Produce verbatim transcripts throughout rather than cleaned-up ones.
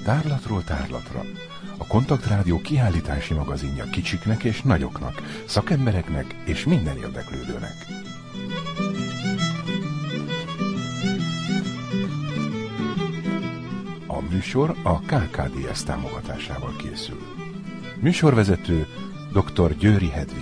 Tárlatról tárlatra. A Kontaktrádió kiállítási magazinja kicsiknek és nagyoknak, szakembereknek és minden érdeklődőnek. A műsor a ká ká dé es támogatásával készül. Műsorvezető dr. Győri Hedvig.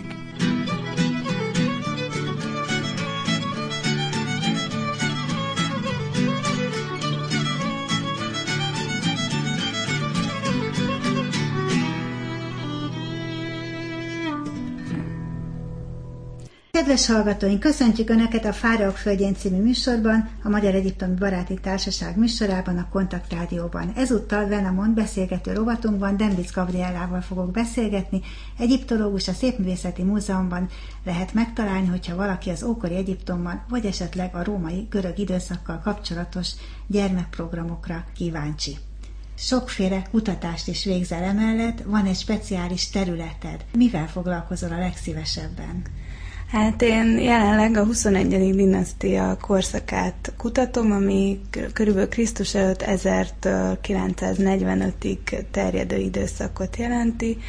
Kedves hallgatóink, köszöntjük Önöket a Fáraók földjén című műsorban, a Magyar Egyiptomi Baráti Társaság műsorában, a Kontaktrádióban. Ezúttal Venamont beszélgető rovatunkban Dembic Gabriellával fogok beszélgetni. Egyiptológus a Szépművészeti Múzeumban lehet megtalálni, hogyha valaki az ókori Egyiptomban, vagy esetleg a római görög időszakkal kapcsolatos gyermekprogramokra kíváncsi. Sokféle kutatást is végzel emellett, van egy speciális területed. Mivel foglalkozol a legszívesebben? Hát én jelenleg a huszonegyedik dinasztia korszakát kutatom, ami körülbelül Krisztus előtt ezertől kilencszáznegyvenötig terjedő időszakot jelenti,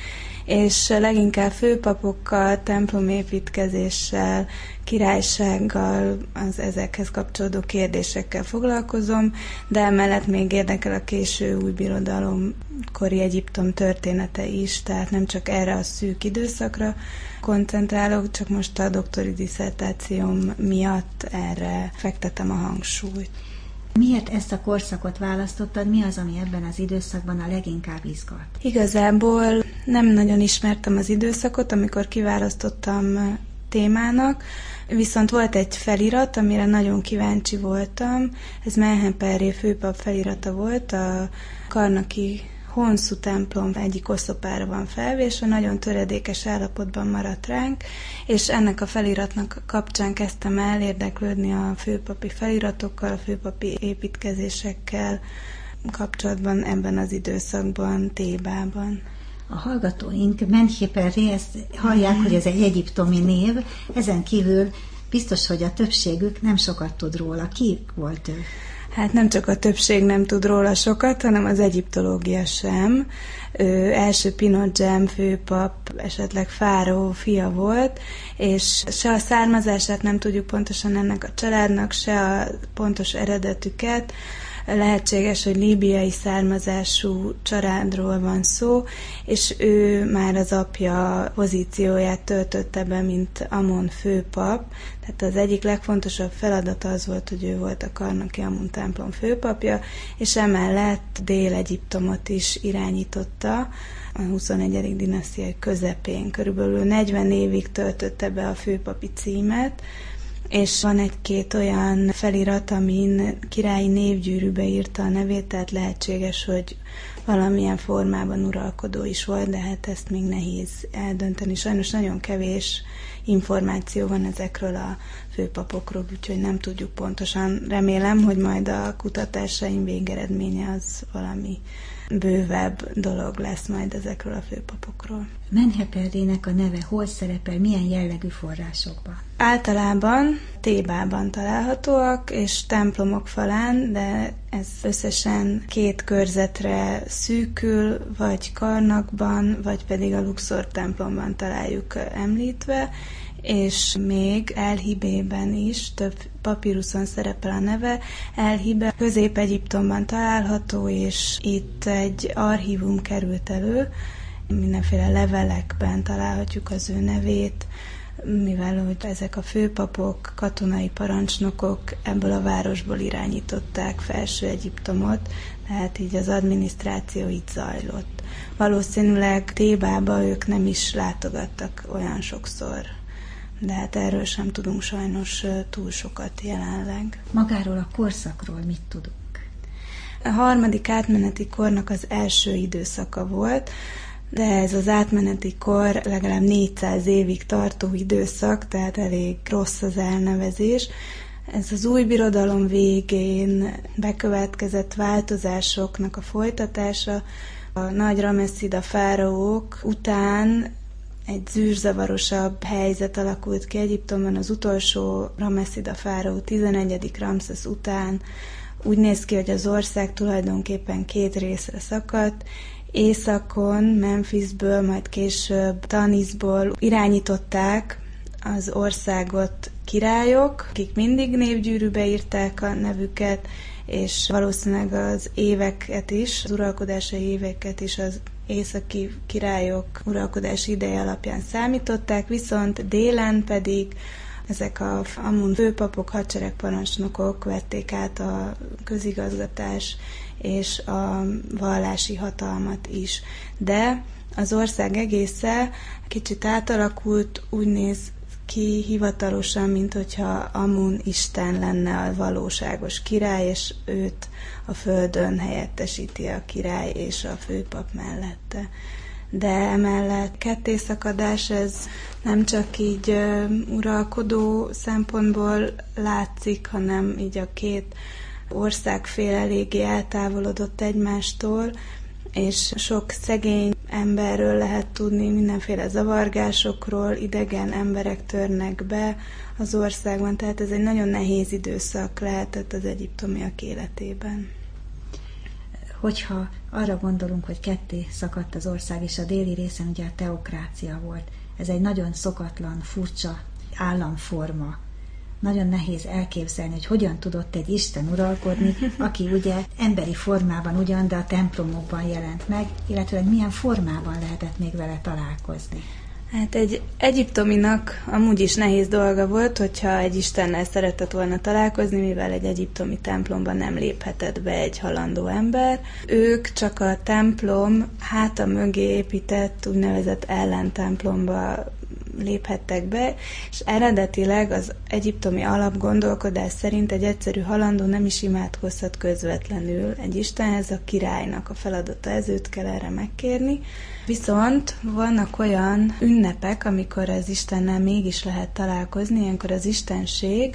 és leginkább főpapokkal, templomépítkezéssel, királysággal, az ezekhez kapcsolódó kérdésekkel foglalkozom, de emellett még érdekel a késő újbirodalom, kori Egyiptom története is, tehát nem csak erre a szűk időszakra koncentrálok, csak most a doktori disszertációm miatt erre fektetem a hangsúlyt. Miért ezt a korszakot választottad? Mi az, ami ebben az időszakban a leginkább izgat? Igazából nem nagyon ismertem az időszakot, amikor kiválasztottam témának, viszont volt egy felirat, amire nagyon kíváncsi voltam. Ez Menheperré főpap felirata volt, a karnaki Honszú templom egyik oszlopára van felvésve, nagyon töredékes állapotban maradt ránk, és ennek a feliratnak kapcsán kezdtem el érdeklődni a főpapi feliratokkal, a főpapi építkezésekkel kapcsolatban ebben az időszakban, Thébában. A hallgatóink Menheperré, ezt hallják, hogy ez egy egyiptomi név, ezen kívül biztos, hogy a többségük nem sokat tud róla. Ki volt ő? Hát nem csak a többség nem tud róla sokat, hanem az egyiptológia sem. Ő első Pinotjem főpap, esetleg fáraó fia volt, és se a származását nem tudjuk pontosan ennek a családnak, se a pontos eredetüket. Lehetséges, hogy líbiai származású családról van szó, és ő már az apja pozícióját töltötte be, mint Amon főpap. Tehát az egyik legfontosabb feladata az volt, hogy ő volt a karnaki Amon templom főpapja, és emellett Dél-Egyiptomot is irányította a huszonegyedik dinasztia közepén. Körülbelül negyven évig töltötte be a főpapi címet, és van egy-két olyan felirat, amin királyi névgyűrűbe írta a nevét, tehát lehetséges, hogy valamilyen formában uralkodó is volt, de hát ezt még nehéz eldönteni. Sajnos nagyon kevés információ van ezekről a főpapokról, úgyhogy nem tudjuk pontosan. Remélem, hogy majd a kutatásaim végeredménye az valami bővebb dolog lesz majd ezekről a főpapokról. Menheperrének a neve hol szerepel, milyen jellegű forrásokban? Általában Thébában találhatóak, és templomok falán, de ez összesen két körzetre szűkül, vagy Karnakban, vagy pedig a Luxor templomban találjuk említve, és még El-Hibében is több papíruszon szerepel a neve. El-Hibe Közép-Egyiptomban található, és itt egy archívum került elő, mindenféle levelekben találhatjuk az ő nevét, mivel hogy ezek a főpapok, katonai parancsnokok ebből a városból irányították Felső Egyiptomot, tehát így az adminisztráció itt zajlott. Valószínűleg Thébába ők nem is látogattak olyan sokszor, de hát erről sem tudunk sajnos túl sokat jelenleg. Magáról a korszakról mit tudunk? A harmadik átmeneti kornak az első időszaka volt, de ez az átmeneti kor legalább négyszáz évig tartó időszak, tehát elég rossz az elnevezés. Ez az új birodalom végén bekövetkezett változásoknak a folytatása. A nagy Rameszida fáraók után egy zűrzavarosabb helyzet alakult ki Egyiptomban az utolsó Rameszida fáraó tizenegyedik Ramszesz után. Úgy néz ki, hogy az ország tulajdonképpen két részre szakadt. Északon, Memphisből, majd később Tanisból irányították az országot királyok, akik mindig névgyűrűbe írták a nevüket, és valószínűleg az éveket is, az uralkodási éveket is az északi királyok uralkodási ideje alapján számították, viszont délen pedig ezek a Amun főpapok, hadseregparancsnokok vették át a közigazgatás és a vallási hatalmat is. De az ország egésze kicsit átalakult, úgy néz ki hivatalosan, mint hogyha Amun isten lenne a valóságos király, és őt a földön helyettesíti a király és a főpap mellette. De emellett kettészakadás, ez nem csak így uh, uralkodó szempontból látszik, hanem így a két országfél eléggé eltávolodott egymástól, és sok szegény emberről lehet tudni, mindenféle zavargásokról, idegen emberek törnek be az országban, tehát ez egy nagyon nehéz időszak lehetett az egyiptomiak életében. Hogyha arra gondolunk, hogy ketté szakadt az ország, és a déli részen ugye a teokrácia volt, ez egy nagyon szokatlan, furcsa államforma. Nagyon nehéz elképzelni, hogy hogyan tudott egy isten uralkodni, aki ugye emberi formában ugyan, de a templomokban jelent meg, illetve milyen formában lehetett még vele találkozni. Hát egy egyiptominak amúgy is nehéz dolga volt, hogyha egy istennel szeretett volna találkozni, mivel egy egyiptomi templomban nem léphetett be egy halandó ember. Ők csak a templom háta mögé épített úgynevezett ellentemplomba léphettek be, és eredetileg az egyiptomi alapgondolkodás szerint egy egyszerű halandó nem is imádkozhat közvetlenül egy istenhez, a királynak a feladata ez, őt kell erre megkérni. Viszont vannak olyan ünnepek, amikor az istennel mégis lehet találkozni, ilyenkor az istenség,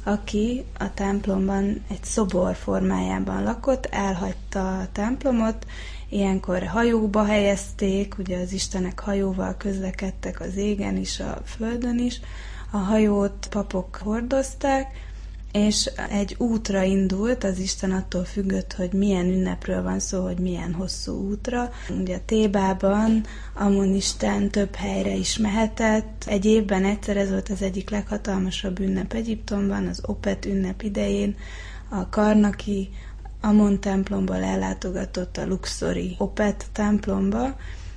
aki a templomban egy szobor formájában lakott, elhagyta a templomot, ilyenkor hajóba helyezték, ugye az istenek hajóval közlekedtek az égen is, a földön is, a hajót papok hordozták, és egy útra indult, az Isten attól függött, hogy milyen ünnepről van szó, hogy milyen hosszú útra. Ugye Tébában Amun isten több helyre is mehetett. Egy évben egyszer, ez volt az egyik leghatalmasabb ünnep Egyiptomban, az Opet ünnep idején, a Karnaki Amon templomból ellátogatott a luxori Opet templomba,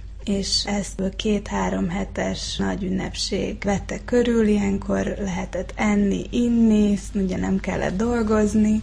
és ezt két-három hetes nagy ünnepség vette körül, ilyenkor lehetett enni, inni, ugye nem kellett dolgozni,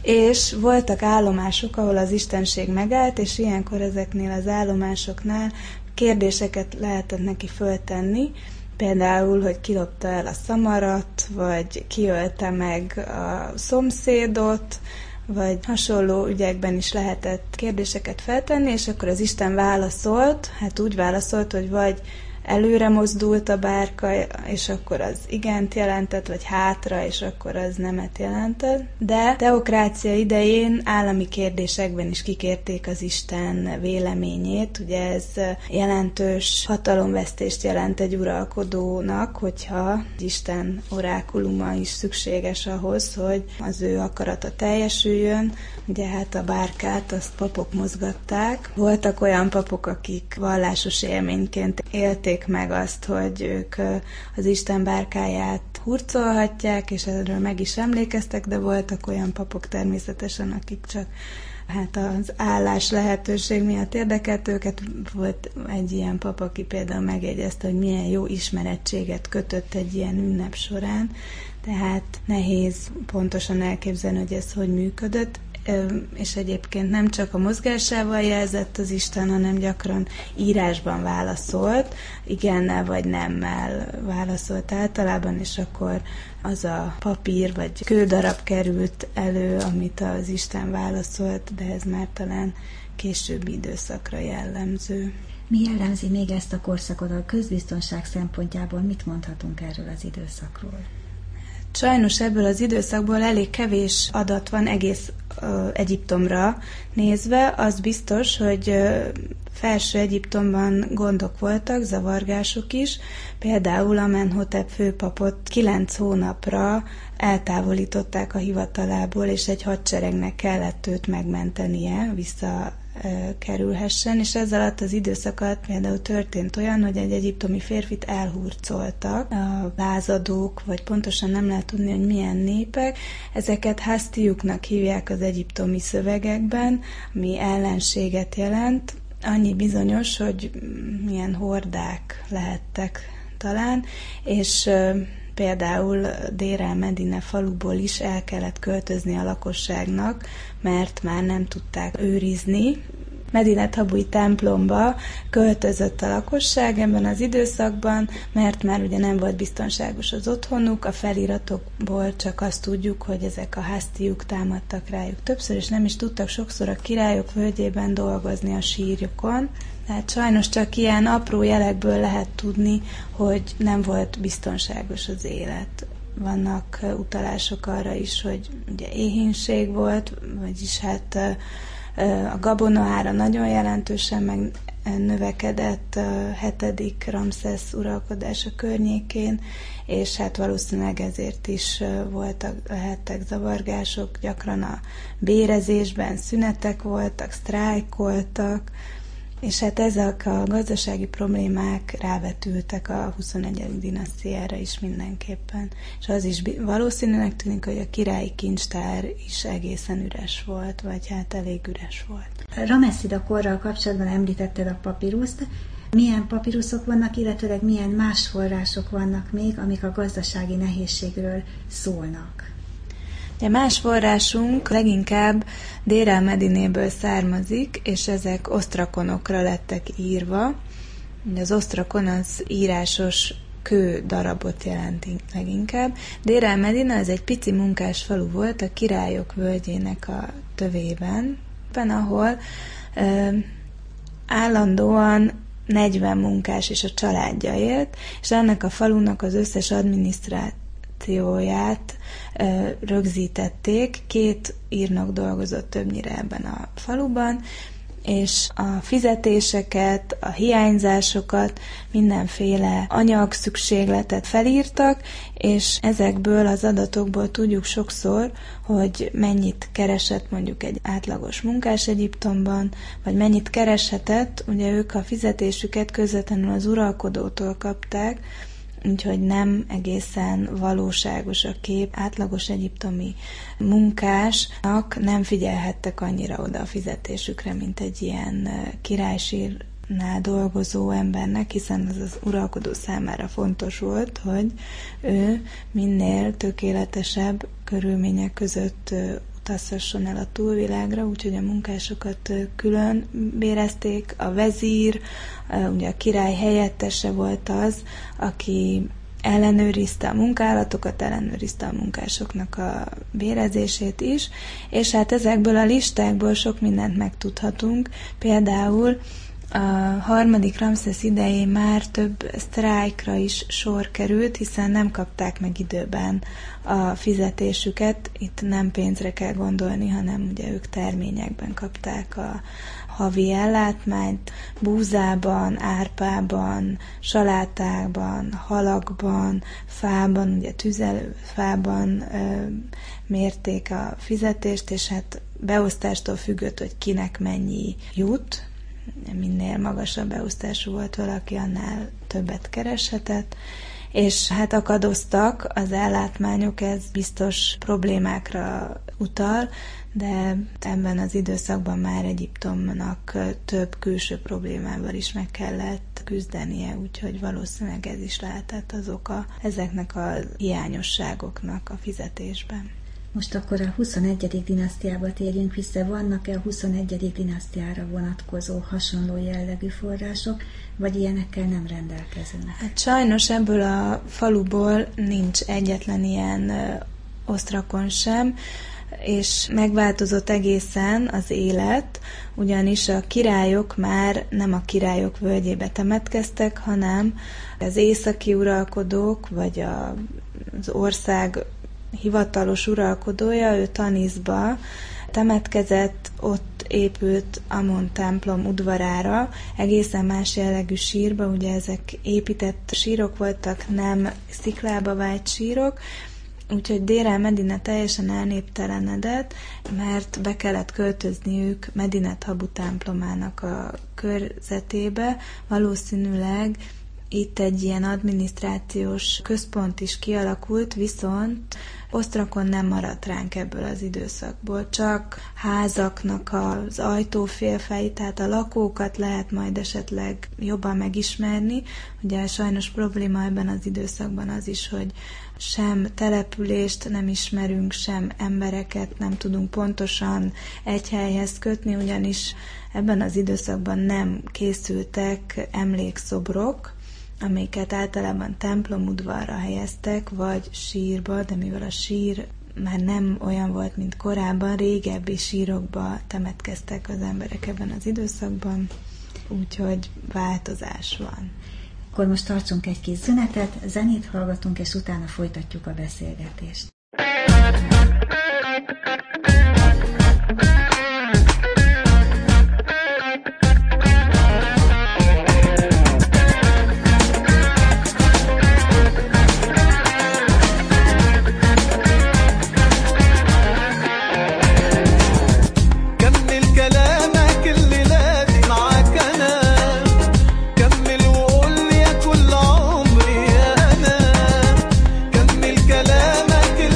és voltak állomások, ahol az istenség megállt, és ilyenkor ezeknél az állomásoknál kérdéseket lehetett neki föltenni, például, hogy kilopta el a szamarat, vagy kiölte meg a szomszédot, vagy hasonló ügyekben is lehetett kérdéseket feltenni, és akkor az Isten válaszolt, hát úgy válaszolt, hogy vagy előre mozdult a bárka, és akkor az igent jelentett, vagy hátra, és akkor az nemet jelentett. De teokrácia idején állami kérdésekben is kikérték az Isten véleményét. Ugye ez jelentős hatalomvesztést jelent egy uralkodónak, hogyha Isten orákuluma is szükséges ahhoz, hogy az ő akarata teljesüljön. Ugye hát a bárkát azt papok mozgatták. Voltak olyan papok, akik vallásos élményként élték meg azt, hogy ők az Isten bárkáját hurcolhatják, és erről meg is emlékeztek, de voltak olyan papok természetesen, akik csak hát az állás lehetőség miatt érdekelt őket. Volt egy ilyen pap, aki például megjegyezte, hogy milyen jó ismerettséget kötött egy ilyen ünnep során, tehát nehéz pontosan elképzelni, hogy ez hogy működött. És egyébként nem csak a mozgásával jelzett az Isten, hanem gyakran írásban válaszolt, igennel vagy nemmel válaszolt általában, és akkor az a papír vagy kődarab került elő, amit az Isten válaszolt, de ez már talán későbbi időszakra jellemző. Mi jellemzi még ezt a korszakot a közbiztonság szempontjából? Mit mondhatunk erről az időszakról? Sajnos ebből az időszakból elég kevés adat van egész Egyiptomra nézve, az biztos, hogy Felső Egyiptomban gondok voltak, zavargások is. Például Amenhotep főpapot kilenc hónapra eltávolították a hivatalából, és egy hadseregnek kellett őt megmentenie, visszakerülhessen, és ez alatt az időszak alatt például történt olyan, hogy egy egyiptomi férfit elhurcoltak a lázadók, vagy pontosan nem lehet tudni, hogy milyen népek. Ezeket hasztiuknak hívják az egyiptomi szövegekben, ami ellenséget jelent. Annyi bizonyos, hogy milyen hordák lehettek talán, és például Dér el-Medine faluból is el kellett költözni a lakosságnak, mert már nem tudták őrizni. Medine Tabui templomba költözött a lakosság ebben az időszakban, mert már ugye nem volt biztonságos az otthonuk, a feliratokból csak azt tudjuk, hogy ezek a hasztiuk támadtak rájuk többször, és nem is tudtak sokszor a királyok völgyében dolgozni a sírjukon. Tehát sajnos csak ilyen apró jelekből lehet tudni, hogy nem volt biztonságos az élet. Vannak utalások arra is, hogy ugye éhínség volt, vagyis hát a gabona ára nagyon jelentősen megnövekedett a hetedik Ramszesz uralkodása környékén, és hát valószínűleg ezért is voltak, lehettek zavargások, gyakran a bérezésben szünetek voltak, sztrájkoltak, és hát ezek a gazdasági problémák rávetültek a huszonegyedik dinasztiára is mindenképpen. És az is valószínűleg tűnik, hogy a királyi kincstár is egészen üres volt, vagy hát elég üres volt. Rameszida korral kapcsolatban említetted a papíruszt. Milyen papíruszok vannak, illetőleg milyen más források vannak még, amik a gazdasági nehézségről szólnak? A más forrásunk leginkább Dér el-Medinéből származik, és ezek osztrakonokra lettek írva. Az osztrakon az írásos kő darabot jelenti leginkább. Dér el-Medine az egy pici munkás falu volt a Királyok völgyének a tövében, ahol ö, állandóan negyven munkás és a családja élt, és ennek a falunak az összes adminisztrációját ö, rögzítették. Két írnok dolgozott többnyire ebben a faluban, és a fizetéseket, a hiányzásokat, mindenféle anyagszükségletet felírtak, és ezekből az adatokból tudjuk sokszor, hogy mennyit keresett mondjuk egy átlagos munkás Egyiptomban, vagy mennyit kereshetett, ugye ők a fizetésüket közvetlenül az uralkodótól kapták, úgyhogy nem egészen valóságos a kép. Átlagos egyiptomi munkásnak nem figyelhettek annyira oda a fizetésükre, mint egy ilyen királysírnál dolgozó embernek, hiszen az az uralkodó számára fontos volt, hogy ő minél tökéletesebb körülmények között utazhasson el a túlvilágra, úgyhogy a munkásokat külön bérezték. A vezír, ugye a király helyettese volt az, aki ellenőrizte a munkálatokat, ellenőrizte a munkásoknak a bérezését is, és hát ezekből a listákból sok mindent megtudhatunk. Például a harmadik Ramszesz idején már több sztrájkra is sor került, hiszen nem kapták meg időben a fizetésüket. Itt nem pénzre kell gondolni, hanem ugye ők terményekben kapták a havi ellátmányt, búzában, árpában, salátákban, halakban, fában, ugye tüzelőfában ö, mérték a fizetést, és hát beosztástól függött, hogy kinek mennyi jut. Minél magasabb beosztású volt valaki, annál többet kereshetett, és hát akadoztak az ellátmányok, ez biztos problémákra utal, de ebben az időszakban már Egyiptomnak több külső problémával is meg kellett küzdenie, úgyhogy valószínűleg ez is lehetett az oka ezeknek a hiányosságoknak a fizetésben. Most akkor a huszonegyedik dinasztiába térjünk vissza. Vannak-e a huszonegyedik dinasztiára vonatkozó hasonló jellegű források, vagy ilyenekkel nem rendelkezünk? Hát sajnos ebből a faluból nincs egyetlen ilyen osztrakon sem, és megváltozott egészen az élet, ugyanis a királyok már nem a királyok völgyébe temetkeztek, hanem az északi uralkodók, vagy a, az ország hivatalos uralkodója, ő Taniszba temetkezett, ott épült Amon templom udvarára, egészen más jellegű sírba, ugye ezek épített sírok voltak, nem sziklába vájt sírok, úgyhogy Dér el-Medine teljesen elnéptelenedett, mert be kellett költözniük Medinet Habu templomának a körzetébe, valószínűleg itt egy ilyen adminisztrációs központ is kialakult, viszont osztrakon nem maradt ránk ebből az időszakból, csak házaknak az ajtófélfei, tehát a lakókat lehet majd esetleg jobban megismerni. Ugye sajnos probléma ebben az időszakban az is, hogy sem települést nem ismerünk, sem embereket nem tudunk pontosan egy helyhez kötni, ugyanis ebben az időszakban nem készültek emlékszobrok, amiket általában templomudvarra helyeztek, vagy sírba, de mivel a sír már nem olyan volt, mint korábban, régebbi sírokba temetkeztek az emberek ebben az időszakban, úgyhogy változás van. Akkor most tartsunk egy kis szünetet, zenét hallgatunk, és utána folytatjuk a beszélgetést. كمل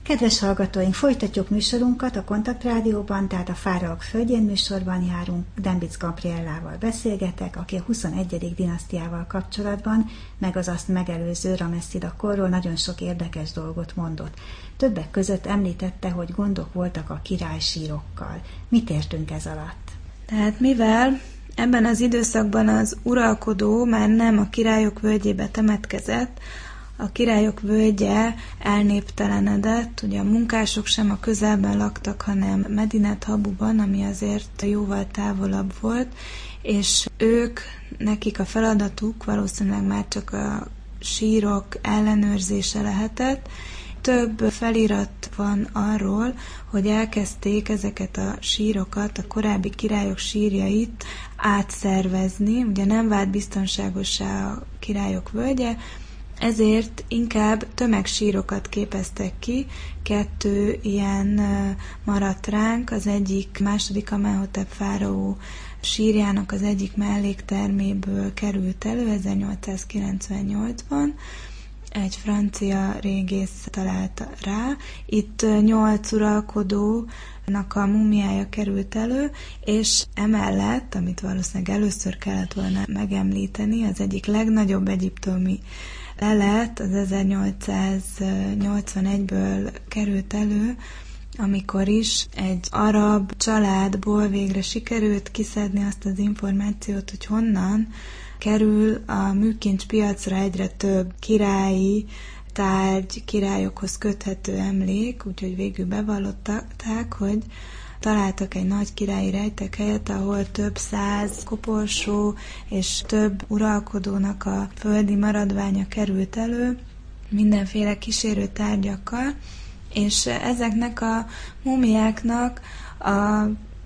Kedves hallgatóink, folytatjuk műsorunkat a Kontaktrádióban, tehát a Fáraók földjén műsorban járunk. Dembitz Gabriellával beszélgetek, aki a huszonegyedik dinasztiával kapcsolatban, meg az azt megelőző Rameszida korról nagyon sok érdekes dolgot mondott. Többek között említette, hogy gondok voltak a királysírokkal. Mit értünk ez alatt? Tehát mivel ebben az időszakban az uralkodó már nem a királyok völgyébe temetkezett, a királyok völgye elnéptelenedett, ugye a munkások sem a közelben laktak, hanem Medinet Habuban, ami azért jóval távolabb volt, és ők, nekik a feladatuk valószínűleg már csak a sírok ellenőrzése lehetett. Több felirat van arról, hogy elkezdték ezeket a sírokat, a korábbi királyok sírjait átszervezni, ugye nem vált biztonságossá a királyok völgye, ezért inkább tömegsírokat képeztek ki, kettő ilyen maradt ránk, az egyik második Amenhotep fáraó sírjának az egyik mellékterméből került elő ezernyolcszázkilencvennyolcban, egy francia régész találta rá. Itt nyolc uralkodónak a mumiája került elő, és emellett, amit valószínűleg először kellett volna megemlíteni, az egyik legnagyobb egyiptomi lelet az ezernyolcszáznyolcvanegyből került elő, amikor is egy arab családból végre sikerült kiszedni azt az információt, hogy honnan kerül a műkincs piacra egyre több királyi tárgy, királyokhoz köthető emlék, úgyhogy végül bevallották, hogy találtak egy nagy királyi rejtekhelyet, ahol több száz koporsó és több uralkodónak a földi maradványa került elő, mindenféle kísérő tárgyakkal, és ezeknek a mumiáknak a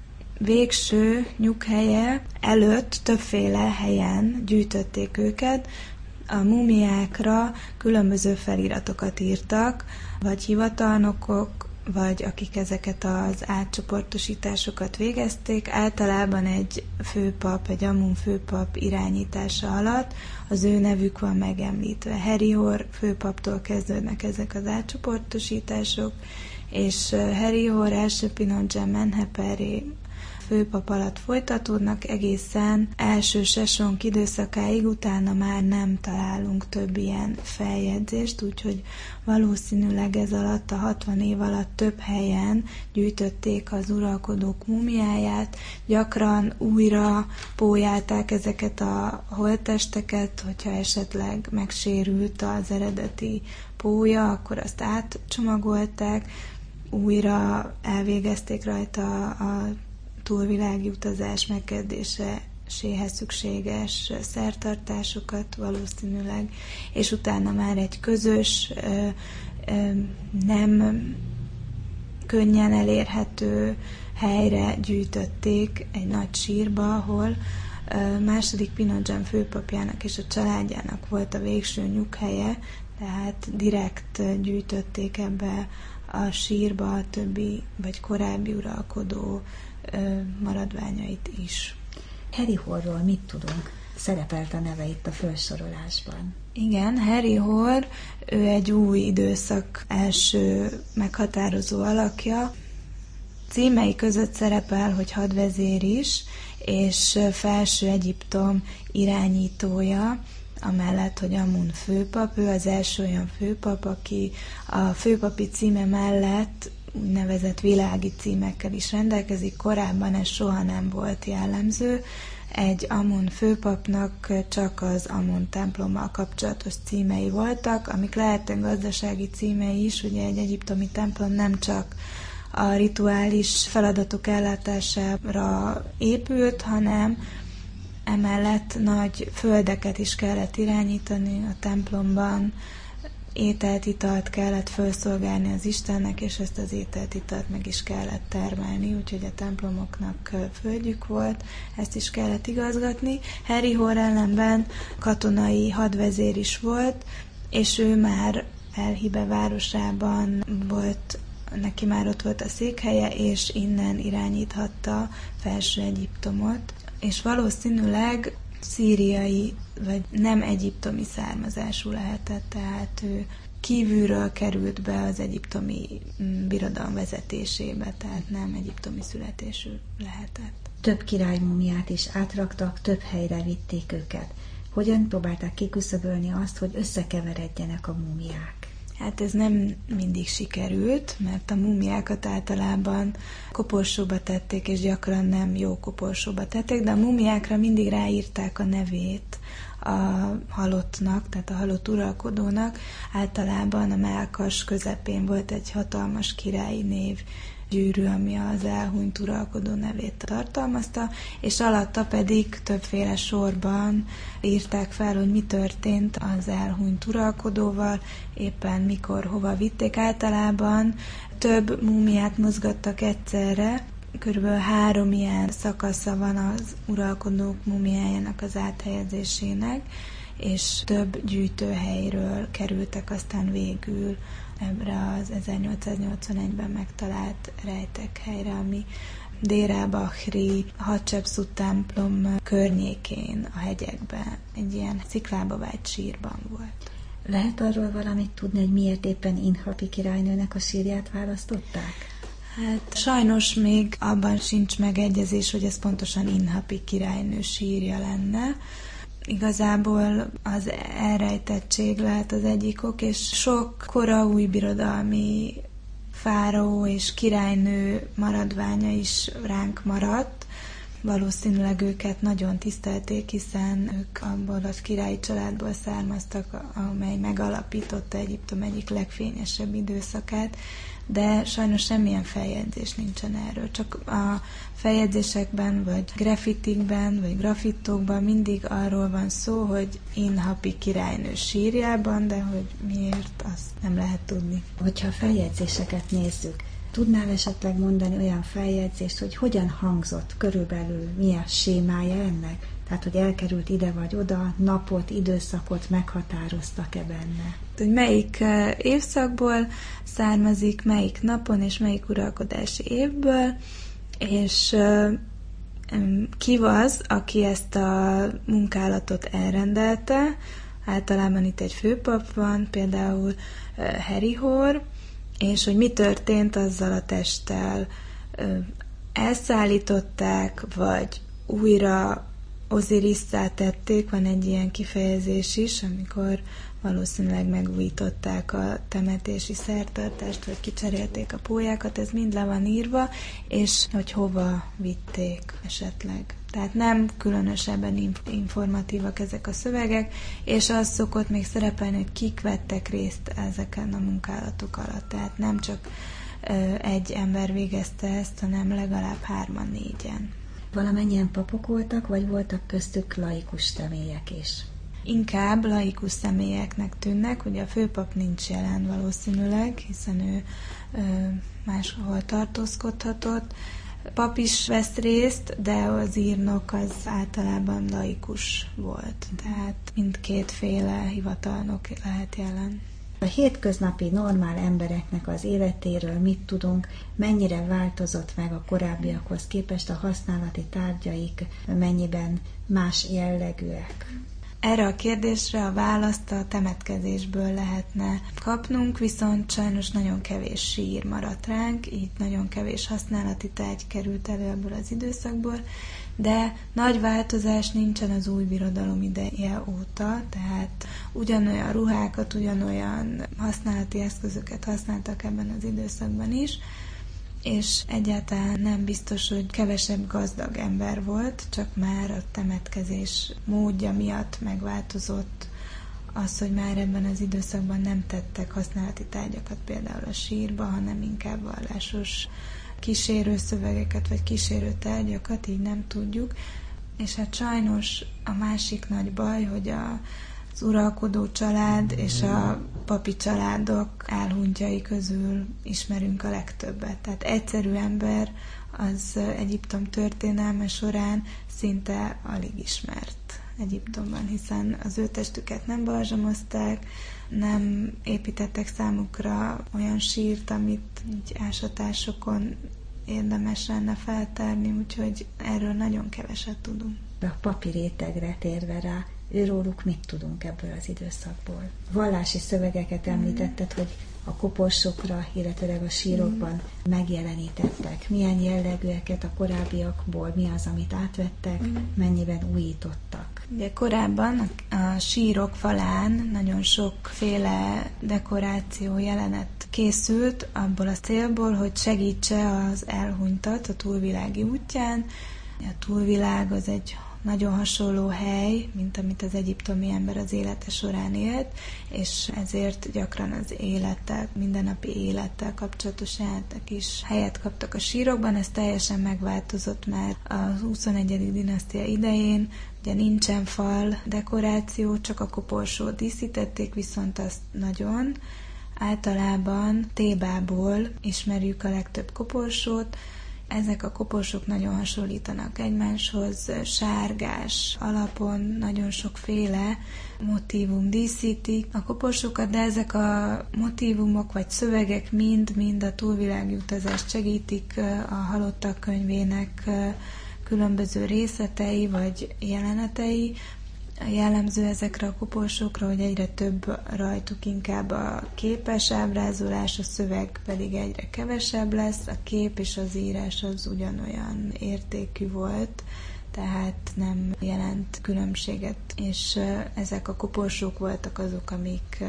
végső nyughelye előtt többféle helyen gyűjtötték őket. A mumiákra különböző feliratokat írtak, vagy hivatalnokok, vagy akik ezeket az átcsoportosításokat végezték, általában egy főpap, egy Amun főpap irányítása alatt az ő nevük van megemlítve. Herihor főpaptól kezdődnek ezek az átcsoportosítások, és Herihor első Pinochet Menheperé főpap alatt folytatódnak egészen első Sesonk időszakáig, utána már nem találunk több ilyen feljegyzést, úgyhogy valószínűleg ez alatt, a hatvan év alatt több helyen gyűjtötték az uralkodók mumiáját, gyakran újra pólyálták ezeket a holttesteket, hogyha esetleg megsérült az eredeti pólya, akkor azt átcsomagolták, újra elvégezték rajta a túlvilági utazás megkezdéséhez szükséges szertartásokat valószínűleg, és utána már egy közös, nem könnyen elérhető helyre gyűjtötték, egy nagy sírba, ahol második Pinochet főpapjának és a családjának volt a végső nyughelye, tehát direkt gyűjtötték ebbe a sírba a többi vagy korábbi uralkodó maradványait is. Herihorról mit tudunk? Szerepelt a neve itt a felsorolásban. Igen, Herihor, ő egy új időszak első meghatározó alakja. Címei között szerepel, hogy hadvezér is, és felső Egyiptom irányítója, amellett, hogy Amun főpap, ő az első olyan főpap, aki a főpapi címe mellett úgynevezett világi címekkel is rendelkezik. Korábban ez soha nem volt jellemző. Egy Amun főpapnak csak az Amun templommal kapcsolatos címei voltak, amik lehetnek gazdasági címei is. Ugye egy egyiptomi templom nem csak a rituális feladatok ellátására épült, hanem emellett nagy földeket is kellett irányítani a templomban, ételt, italt kellett felszolgálni az Istennek, és ezt az ételt, italt meg is kellett termelni, úgyhogy a templomoknak földjük volt, ezt is kellett igazgatni. Herihor ellenben katonai hadvezér is volt, és ő már El-Hibe városában volt, neki már ott volt a székhelye, és innen irányíthatta felső Egyiptomot, és valószínűleg szíriai, vagy nem egyiptomi származású lehetett, tehát ő kívülről került be az egyiptomi birodalom vezetésébe, tehát nem egyiptomi születésű lehetett. Több királymumiát is átraktak, több helyre vitték őket. Hogyan próbálták kiküszöbölni azt, hogy összekeveredjenek a múmiák? Hát ez nem mindig sikerült, mert a múmiákat általában koporsóba tették, és gyakran nem jó koporsóba tették, de a múmiákra mindig ráírták a nevét a halottnak, tehát a halott uralkodónak. Általában a mellkas közepén volt egy hatalmas királyi név gyűrű, ami az elhunyt uralkodó nevét tartalmazta, és alatta pedig többféle sorban írták fel, hogy mi történt az elhunyt uralkodóval, éppen mikor, hova vitték. Általában több múmiát mozgattak egyszerre, körülbelül három ilyen szakasza van az uralkodók múmiájának az áthelyezésének, és több gyűjtőhelyről kerültek aztán végül ebbre az ezernyolcszáznyolcvanegyben megtalált rejtekhelyre, ami Dér el-Bahri Hatshepsut templom környékén, a hegyekben, egy ilyen sziklába vájt sírban volt. Lehet arról valamit tudni, hogy miért éppen Inhapi királynőnek a sírját választották? Hát sajnos még abban sincs megegyezés, hogy ez pontosan Inhapi királynő sírja lenne. Igazából az elrejtettség lehet az egyik ok, és sok kora új birodalmi fáraó és királynő maradványa is ránk maradt. Valószínűleg őket nagyon tisztelték, hiszen ők abból a királyi családból származtak, amely megalapította Egyiptom egyik legfényesebb időszakát, de sajnos semmilyen feljegyzés nincsen erről. Csak a feljegyzésekben, vagy graffitikben, vagy graffitokban mindig arról van szó, hogy Inhapi királynő sírjában, de hogy miért, azt nem lehet tudni. Hogyha a feljegyzéseket nézzük, tudnál esetleg mondani olyan feljegyzést, hogy hogyan hangzott körülbelül, mi a sémája ennek? Tehát, hogy elkerült ide vagy oda, napot, időszakot meghatároztak-e benne? Hogy melyik évszakból származik, melyik napon és melyik uralkodási évből, és ki az, aki ezt a munkálatot elrendelte. Általában itt egy főpap van, például Herihor, és hogy mi történt azzal a testtel. Elszállították, vagy újra Ozirisszá tették, van egy ilyen kifejezés is, amikor valószínűleg megújították a temetési szertartást, vagy kicserélték a pólyákat, ez mind le van írva, és hogy hova vitték esetleg. Tehát nem különösebben informatívak ezek a szövegek, és az szokott még szerepelni, hogy kik vettek részt ezeken a munkálatok alatt. Tehát nem csak egy ember végezte ezt, hanem legalább hárman, négyen. Valamennyien papok voltak, vagy voltak köztük laikus személyek is? Inkább laikus személyeknek tűnnek, ugye a főpap nincs jelen valószínűleg, hiszen ő ö, máshol tartózkodhatott. Pap is vesz részt, de az írnok az általában laikus volt, tehát mindkétféle hivatalnok lehet jelen. A hétköznapi normál embereknek az életéről mit tudunk, mennyire változott meg a korábbiakhoz képest, a használati tárgyaik mennyiben más jellegűek? Erre a kérdésre a választ a temetkezésből lehetne kapnunk, viszont sajnos nagyon kevés sír maradt ránk, így nagyon kevés használati tárgy került elő ebből az időszakból, de nagy változás nincsen az új birodalom ideje óta, tehát ugyanolyan ruhákat, ugyanolyan használati eszközöket használtak ebben az időszakban is, és egyáltalán nem biztos, hogy kevesebb gazdag ember volt, csak már a temetkezés módja miatt megváltozott az, hogy már ebben az időszakban nem tettek használati tárgyakat például a sírba, hanem inkább vallásos kísérő szövegeket, vagy kísérő tárgyakat, így nem tudjuk. És hát sajnos a másik nagy baj, hogy a az uralkodó család és a papi családok elhunytjai közül ismerünk a legtöbbet. Tehát egyszerű ember az Egyiptom történelme során szinte alig ismert Egyiptomban, hiszen az ő testüket nem balzsamozták, nem építettek számukra olyan sírt, amit így ásatásokon érdemes lenne feltárni, úgyhogy erről nagyon keveset tudunk. A papi rétegre térve rá, Őróluk mit tudunk ebből az időszakból? Vallási szövegeket említetted, hogy a koporsokra, illetve a sírokban megjelenítettek. Milyen jellegűeket a korábbiakból, mi az, amit átvettek, mennyiben újítottak? Ugye korábban a sírok falán nagyon sokféle dekoráció jelenet készült abból a célból, hogy segítse az elhunytat a túlvilági útján. A túlvilág az egy nagyon hasonló hely, mint amit az egyiptomi ember az élete során élt, és ezért gyakran az élettel, mindennapi élettel kapcsolatos jelentek is helyet kaptak a sírokban. Ez teljesen megváltozott már a huszonegyedik dinasztia idején. Ugye nincsen fal dekoráció, csak a koporsót díszítették, viszont azt nagyon. Általában tébából ismerjük a legtöbb koporsót. Ezek a koporsók nagyon hasonlítanak egymáshoz, sárgás alapon nagyon sokféle motívum díszítik a koporsókat, de ezek a motívumok vagy szövegek mind-mind a túlvilági utazást segítik, a halottak könyvének különböző részletei vagy jelenetei. Jellemző ezekre a koporsókra, hogy egyre több rajtuk inkább a képes ábrázolás, a szöveg pedig egyre kevesebb lesz, a kép és az írás az ugyanolyan értékű volt, tehát nem jelent különbséget, és ezek a koporsók voltak azok, amik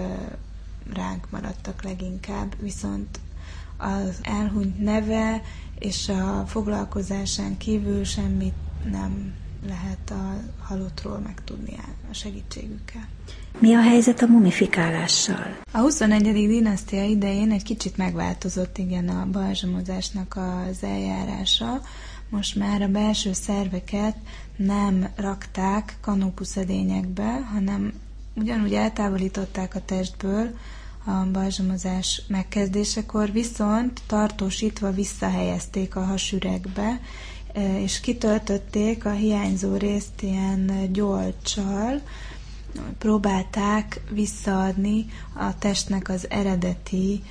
ránk maradtak leginkább, viszont az elhunyt neve és a foglalkozásán kívül semmit nem lehet a halottról megtudni a segítségükkel. Mi a helyzet a mumifikálással? A huszonegyedik dinasztia idején egy kicsit megváltozott igen a balzsamozásnak az eljárása. Most már a belső szerveket nem rakták kanópuszedényekbe, hanem ugyanúgy eltávolították a testből a balzsamozás megkezdésekor, viszont tartósítva visszahelyezték a hasüregbe, és kitöltötték a hiányzó részt ilyen gyolccsal, próbálták visszaadni a testnek az eredeti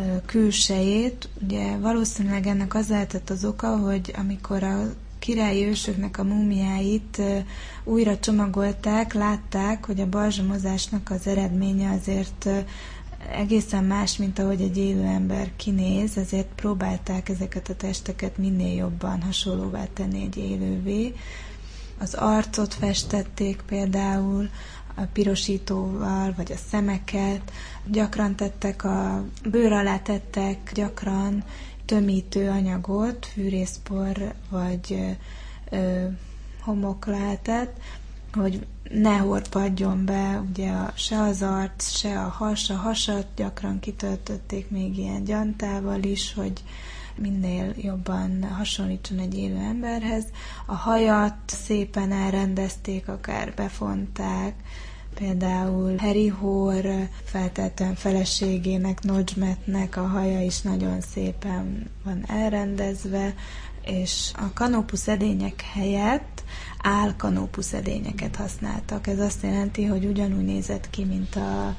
külsejét. Ugye valószínűleg ennek az lehetett az oka, hogy amikor a királyi ősöknek a múmiáit újra csomagolták, látták, hogy a balzsamozásnak az eredménye azért egészen más, mint ahogy egy élő ember kinéz, ezért próbálták ezeket a testeket minél jobban hasonlóvá tenni egy élővé. Az arcot festették például a pirosítóval, vagy a szemeket, gyakran tettek a bőr alá tettek, gyakran tömítő anyagot, fűrészpor vagy ö, homok lehetett, hogy ne horpadjon be ugye a, se az arc, se a has, a hasat gyakran kitöltötték még ilyen gyantával is, hogy minél jobban hasonlítson egy élő emberhez. A hajat szépen elrendezték, akár befonták, például Herihor feltétlenül feleségének, Nodzsmetnek a haja is nagyon szépen van elrendezve, és a kanópuszedények helyett álkanópuszedényeket használtak. Ez azt jelenti, hogy ugyanúgy nézett ki, mint a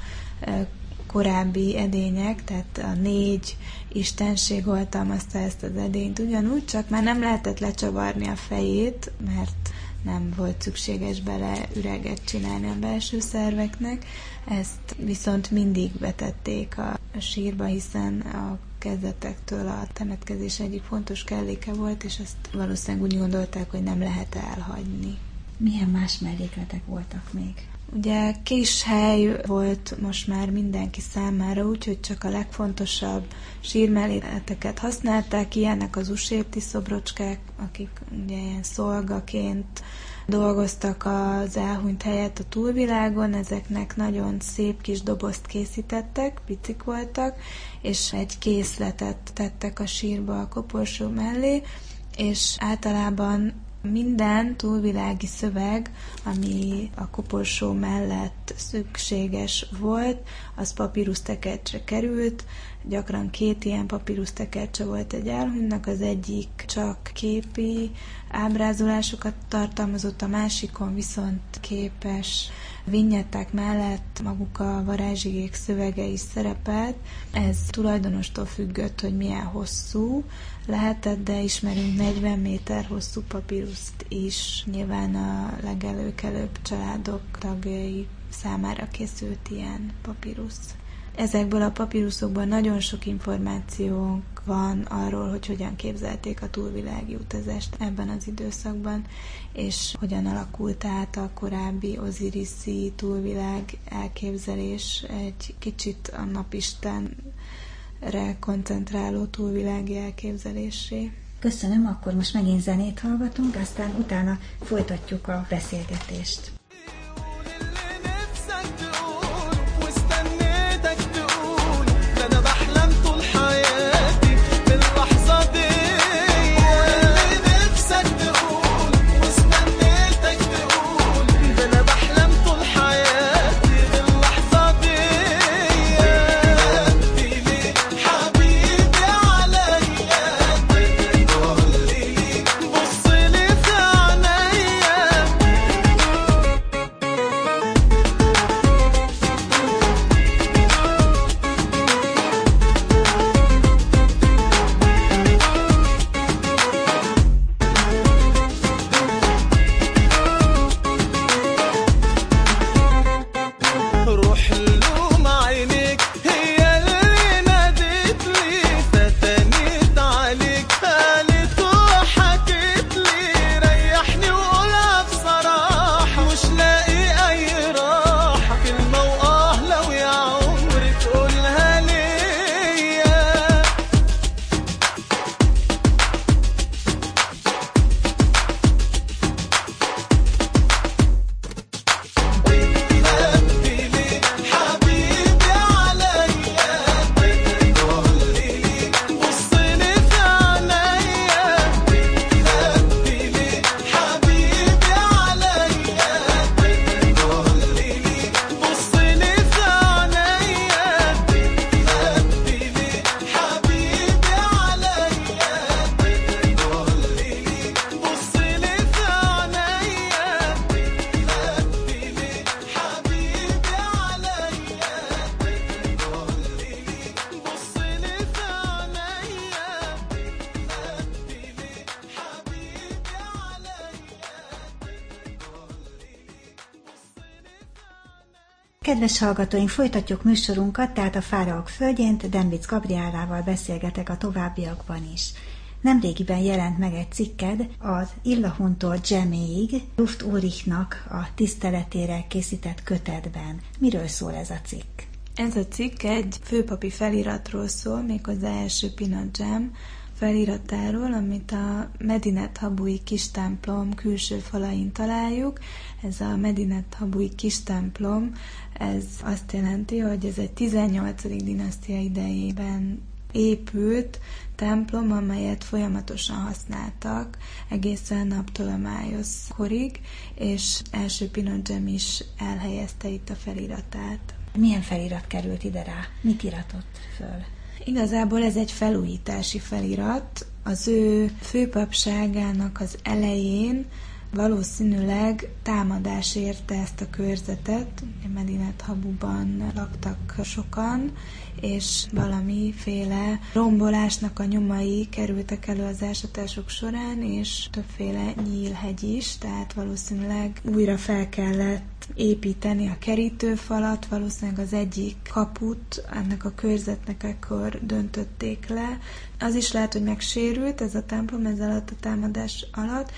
korábbi edények, tehát a négy istenség oltalmazta ezt az edényt ugyanúgy, csak már nem lehetett lecsavarni a fejét, mert nem volt szükséges bele üreget csinálni a belső szerveknek. Ezt viszont mindig betették a sírba, hiszen a kezdetektől a temetkezés egyik fontos kelléke volt, és ezt valószínűleg úgy gondolták, hogy nem lehet elhagyni. Milyen más mellékletek voltak még? Ugye kis hely volt most már mindenki számára, úgyhogy csak a legfontosabb sírmellékleteket használták, ilyenek az usérti szobrocskák, akik ugye ilyen szolgaként dolgoztak az elhunyt helyett a túlvilágon, ezeknek nagyon szép kis dobozt készítettek, picik voltak, és egy készletet tettek a sírba a koporsó mellé, és általában minden túlvilági szöveg, ami a koporsó mellett szükséges volt, az papírusztekercsre került, gyakran két ilyen papírusztekercse volt egy elhunytnak, az egyik csak képi ábrázolásokat tartalmazott, a másikon viszont képes vinyetták mellett maguk a varázsigék szövege is szerepelt. Ez tulajdonostól függött, hogy milyen hosszú lehetett, de ismerünk negyven méter hosszú papíruszt is. Nyilván a legelőkelőbb családok tagjai számára készült ilyen papírusz. Ezekből a papíruszokban nagyon sok információnk van arról, hogy hogyan képzelték a túlvilági utazást ebben az időszakban, és hogyan alakult át a korábbi oziriszi túlvilág elképzelés egy kicsit a napistenre koncentráló túlvilági elképzelésé. Köszönöm, akkor most megint zenét hallgatunk, aztán utána folytatjuk a beszélgetést. Kedves hallgatóink, folytatjuk műsorunkat, tehát a Fáraók földjén, Dembitz Gabriellával beszélgetek a továbbiakban is. Nemrégiben jelent meg egy cikked az Illahuntól Djeméig, Luft Ulrichnak a tiszteletére készített kötetben. Miről szól ez a cikk? Ez a cikk egy főpapi feliratról szól, méghozzá első Pinot Djem feliratáról, amit a Medinet Habui kis templom külső falain találjuk. Ez a Medinet Habui kis templom, ez azt jelenti, hogy ez egy tizennyolcadik dinasztia idejében épült templom, amelyet folyamatosan használtak egészen Naptolomájosz korig, és első Pinot Djem is elhelyezte itt a feliratát. Milyen felirat került ide rá? Mit iratott föl? Igazából ez egy felújítási felirat. Az ő főpapságának az elején valószínűleg támadás érte ezt a körzetet. Medinet Habuban laktak sokan, és valamiféle rombolásnak a nyomai kerültek elő az ásatások során, és többféle nyílhegy is, tehát valószínűleg újra fel kellett építeni a kerítőfalat, valószínűleg az egyik kaput ennek a körzetnek ekkor döntötték le. Az is lehet, hogy megsérült ez a templom ez alatt a támadás alatt,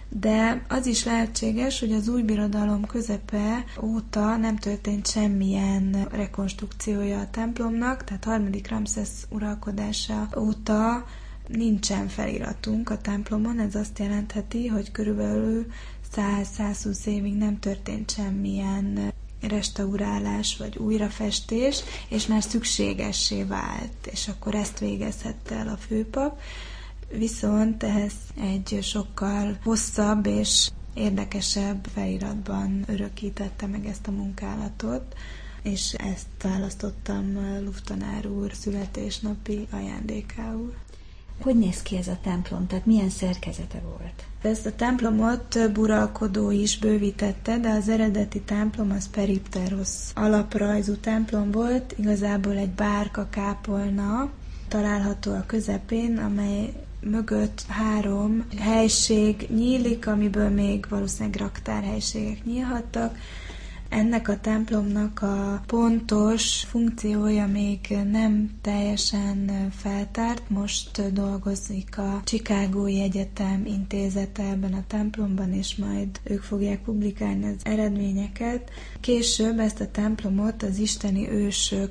de az is lehetséges, hogy az új birodalom közepe óta nem történt semmilyen rekonstrukciója a templomnak, tehát harmadik Ramszesz uralkodása óta nincsen feliratunk a templomon. Ez azt jelentheti, hogy körülbelül száz-százhúsz évig nem történt semmilyen restaurálás vagy újrafestés, és már szükségessé vált, és akkor ezt végezhette el a főpap. Viszont ehhez egy sokkal hosszabb és érdekesebb feliratban örökítette meg ezt a munkálatot. és ezt választottam Luftanár úr születésnapi ajándékául. Hogy néz ki ez a templom? Tehát milyen szerkezete volt? Ezt a templomot több uralkodó is bővítette, de az eredeti templom az Peripteros alaprajzú templom volt, igazából egy bárka kápolna található a közepén, amely mögött három helység nyílik, amiből még valószínűleg raktárhelységek nyílhattak. Ennek a templomnak a pontos funkciója még nem teljesen feltárt. Most dolgozik a Chicagói Egyetem intézete ebben a templomban, és majd ők fogják publikálni az eredményeket. Később ezt a templomot az isteni ősök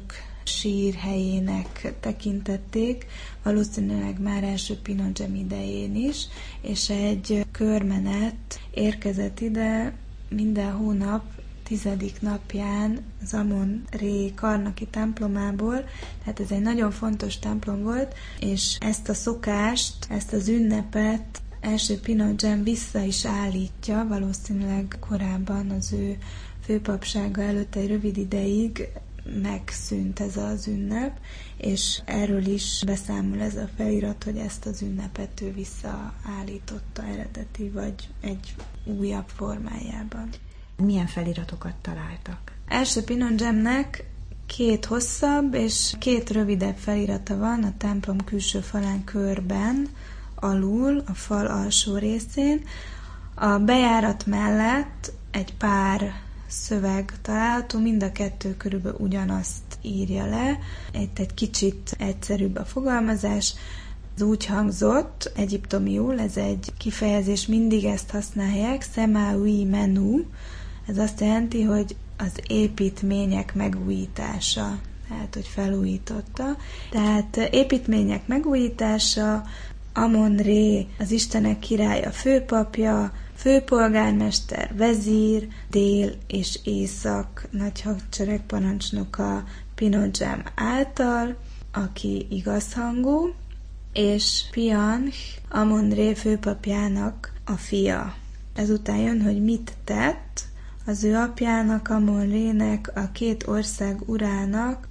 sírhelyének tekintették, valószínűleg már első Pinochem idején is, és egy körmenet érkezett ide minden hónap tizedik napján az Amon-Ré karnaki templomából, tehát ez egy nagyon fontos templom volt, és ezt a szokást, ezt az ünnepet első Pinochem vissza is állítja, valószínűleg korábban az ő főpapsága előtt egy rövid ideig megszűnt ez az ünnep, és erről is beszámol ez a felirat, hogy ezt az ünnepet ő visszaállította eredeti, vagy egy újabb formájában. Milyen feliratokat találtak? Első Pinochemnek két hosszabb és két rövidebb felirata van a templom külső falán körben, alul, a fal alsó részén. A bejárat mellett egy pár szöveg található, mind a kettő körülbelül ugyanazt írja le. Itt egy kicsit egyszerűbb a fogalmazás. Ez úgy hangzott, egyiptomiul, ez egy kifejezés, mindig ezt használják, Semaui Menu, ez azt jelenti, hogy az építmények megújítása, tehát, hogy felújította. Tehát építmények megújítása, Amon-Ré, az Istenek királya, főpapja, főpolgármester, vezír, dél és észak nagy hadsereg parancsnoka Pinochem által, aki igazhangú, és Pianch, Amon-Ré főpapjának a fia. Ezután jön, hogy mit tett, az ő apjának, Amon-Rének, a két ország urának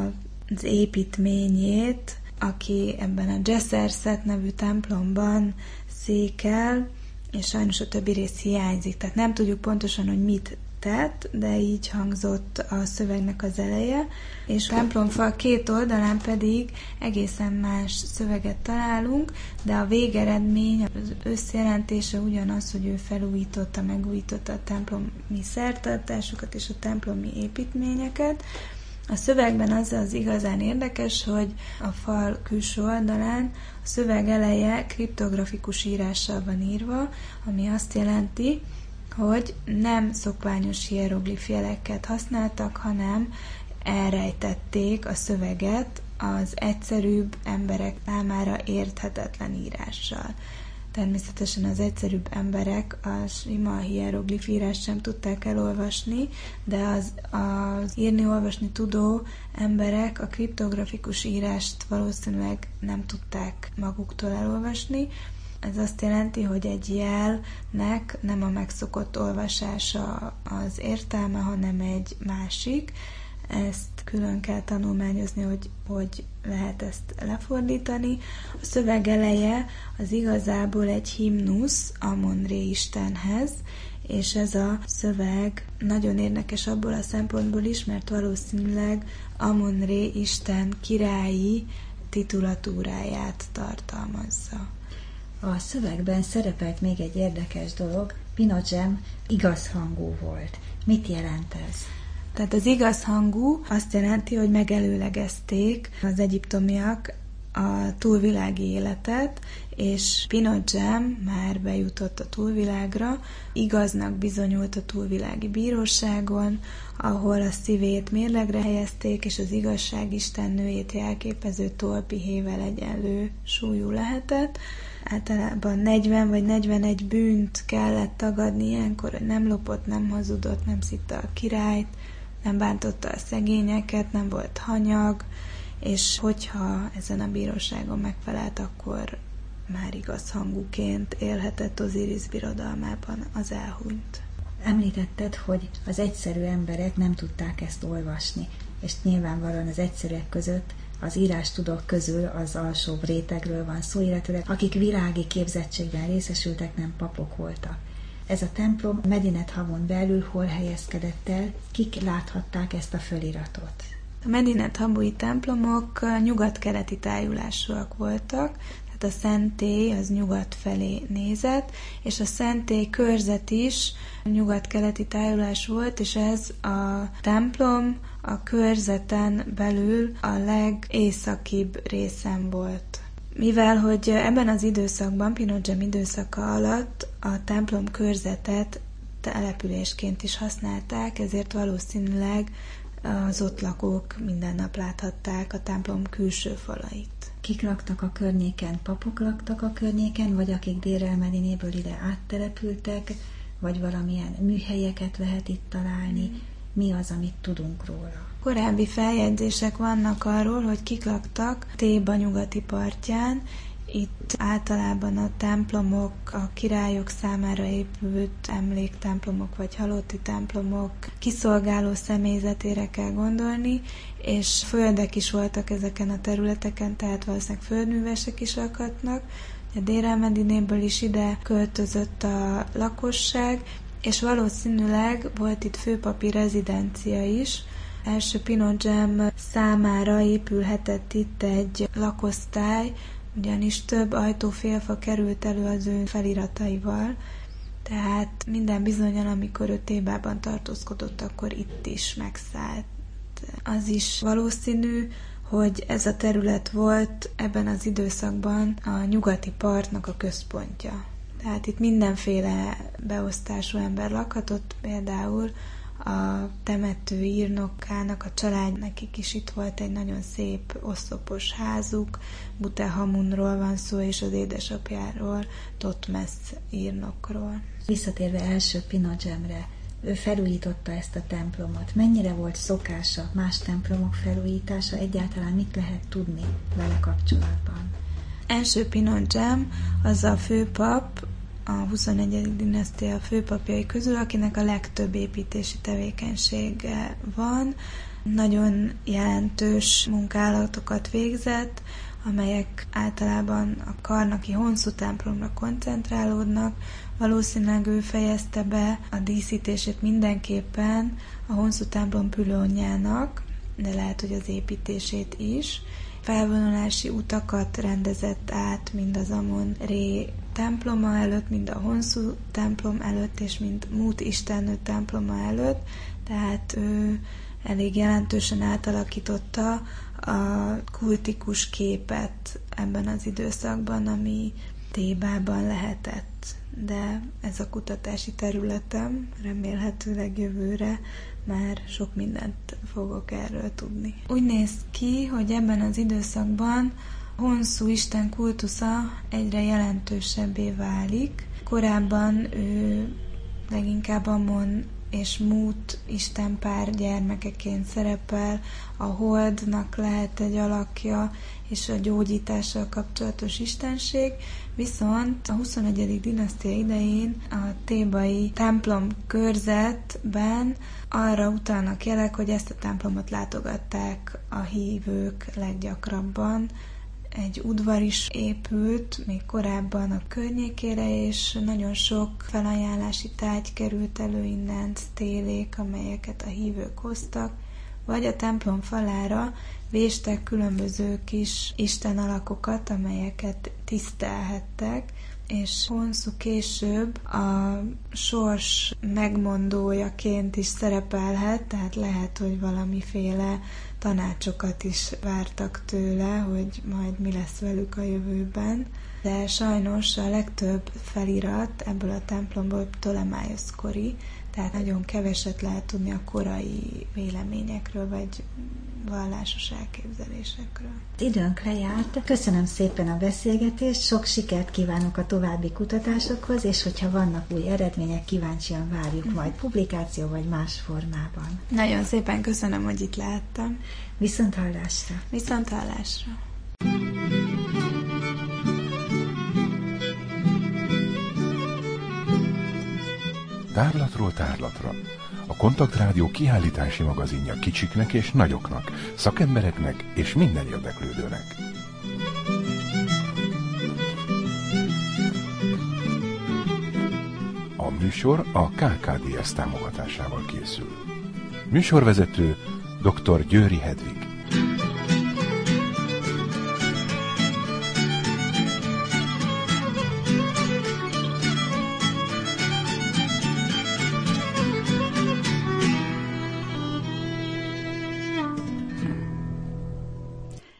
az építményét, aki ebben a Dzseszerszet nevű templomban székel, és sajnos a többi rész hiányzik, tehát nem tudjuk pontosan, hogy mit tett, de így hangzott a szövegnek az eleje, és a templomfal két oldalán pedig egészen más szöveget találunk, de a végeredmény, az összjelentése ugyanaz, hogy ő felújította, megújította a templomi szertartásokat és a templomi építményeket. A szövegben az az igazán érdekes, hogy a fal külső oldalán a szöveg eleje kriptografikus írással van írva, ami azt jelenti, hogy nem szokványos hieroglif jeleket használtak, hanem elrejtették a szöveget az egyszerűbb emberek számára érthetetlen írással. Természetesen az egyszerűbb emberek a sima hieroglif írást sem tudták elolvasni, de az, az írni-olvasni tudó emberek a kriptografikus írást valószínűleg nem tudták maguktól elolvasni. Ez azt jelenti, hogy egy jelnek nem a megszokott olvasása az értelme, hanem egy másik. Ezt külön kell tanulmányozni, hogy hogy lehet ezt lefordítani. A szöveg eleje az igazából egy himnusz Amon-Ré istenhez, és ez a szöveg nagyon érdekes abból a szempontból is, mert valószínűleg Amon-Ré isten királyi titulatúráját tartalmazza. A szövegben szerepelt még egy érdekes dolog, Pinochem igazhangú volt. Mit jelent ez? Tehát az igazhangú azt jelenti, hogy megelőlegezték az egyiptomiak a túlvilági életet, és Pinochem már bejutott a túlvilágra, igaznak bizonyult a túlvilági bíróságon, ahol a szívét mérlegre helyezték, és az igazság istennőjét jelképező tolpihével egyenlő súlyú lehetett. Általában negyven vagy negyvenegy bűnt kellett tagadni ilyenkor, hogy nem lopott, nem hazudott, nem szitta a királyt, nem bántotta a szegényeket, nem volt hanyag, és hogyha ezen a bíróságon megfelelt, akkor már igazhangúként élhetett Oziris birodalmában az elhunyt. Említetted, hogy az egyszerű emberek nem tudták ezt olvasni, és nyilvánvalóan az egyszerűek között az írástudók közül az alsóbb rétegről van szó, illetőleg akik világi képzettségben részesültek, nem papok voltak. Ez a templom Medinet Habon belül hol helyezkedett el, kik láthatták ezt a föliratot? A Medinet Habui templomok nyugat-keleti tájulásúak voltak, tehát a szentély az nyugat felé nézett, és a szentély körzet is nyugat-keleti tájulás volt, és ez a templom a körzeten belül a legészakibb részen volt. Mivel, hogy ebben az időszakban, Pinochet időszaka alatt a templom körzetet településként is használták, ezért valószínűleg az ott lakók minden nap láthatták a templom külső falait. Kik laktak a környéken? Papok laktak a környéken, vagy akik Dér el-Medinéből ide áttelepültek, vagy valamilyen műhelyeket lehet itt találni? Mi az, amit tudunk róla? Korábbi feljegyzések vannak arról, hogy kik laktak Théba nyugati partján. Itt általában a templomok, a királyok számára épült emléktemplomok vagy halotti templomok kiszolgáló személyzetére kell gondolni, és földek is voltak ezeken a területeken, tehát valószínűleg földművesek is lakhatnak. A Dér el-Medinéből is ide költözött a lakosság, és valószínűleg volt itt főpapi rezidencia is. Első Pinochet számára épülhetett itt egy lakosztály, ugyanis több ajtófélfa került elő az ő felirataival, tehát minden bizonnyal, amikor ő Thébában tartózkodott, akkor itt is megszállt. Az is valószínű, hogy ez a terület volt ebben az időszakban a nyugati partnak a központja. Tehát itt mindenféle beosztású ember lakhatott, például a temető írnokának a család, nekik is itt volt egy nagyon szép oszlopos házuk, Butehamunról van szó, és az édesapjáról, Thotmesz írnokról. Visszatérve első Pinochetre, ő felújította ezt a templomot. Mennyire volt szokása más templomok felújítása? Egyáltalán mit lehet tudni vele kapcsolatban? Első Pinochet az a főpap, a huszonegyedik dinasztia főpapjai közül, akinek a legtöbb építési tevékenysége van. Nagyon jelentős munkálatokat végzett, amelyek általában a karnaki Honszú templomra koncentrálódnak. Valószínűleg ő fejezte be a díszítését mindenképpen a Honszú templom pülónjának, de lehet, hogy az építését is. Felvonulási utakat rendezett át mind az Amon-Ré temploma előtt, mind a Honszú templom előtt, és mind Mut istennő temploma előtt, tehát ő elég jelentősen átalakította a kultikus képet ebben az időszakban, ami Thébában lehetett. De ez a kutatási területem, remélhetőleg jövőre már sok mindent fogok erről tudni. Úgy néz ki, hogy ebben az időszakban Honszú isten kultusza egyre jelentősebbé válik. Korábban ő leginkább Amon és Mut istenpár gyermekeként szerepel, a holdnak lehet egy alakja, és a gyógyítással kapcsolatos istenség, viszont a huszonegyedik dinasztia idején a thébai templom körzetben arra utalnak jelek, hogy ezt a templomot látogatták a hívők leggyakrabban. Egy udvar is épült még korábban a környékére, és nagyon sok felajánlási tárgy került elő innen, sztélék, amelyeket a hívők hoztak, vagy a templom falára véstek különböző kis istenalakokat, amelyeket tisztelhettek, és Honszú később a sors megmondójaként is szerepelhet, tehát lehet, hogy valamiféle tanácsokat is vártak tőle, hogy majd mi lesz velük a jövőben. De sajnos a legtöbb felirat ebből a templomból Ptolemaios kori, tehát nagyon keveset lehet tudni a korai véleményekről, vagy vallásos elképzelésekről. Időnk lejárt. Köszönöm szépen a beszélgetést, sok sikert kívánok a további kutatásokhoz, és hogyha vannak új eredmények, kíváncsian várjuk majd publikáció vagy más formában. Nagyon szépen köszönöm, hogy itt lehettem. Viszont hallásra! Viszont hallásra! Tárlatról tárlatra. A Kontaktrádió kiállítási magazinja kicsiknek és nagyoknak, szakembereknek és minden érdeklődőnek. A műsor a ká ká dé es támogatásával készül. Műsorvezető dr. Győri Hedvig.